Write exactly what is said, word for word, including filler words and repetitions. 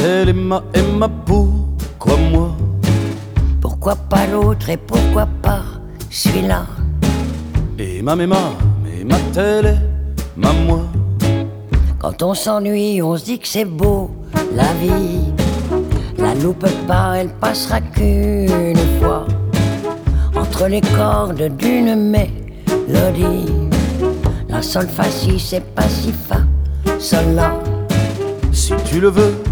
tel et ma et ma pourquoi moi? Pourquoi pas l'autre et pourquoi pas celui-là? Et ma, mais ma, mais ma tel et ma moi. Quand on s'ennuie, on se dit que c'est beau, la vie. La loupe pas, elle passera qu'une fois entre les cordes d'une mélodie. La sol fa si, c'est pas si fa, sol la. Si tu le veux,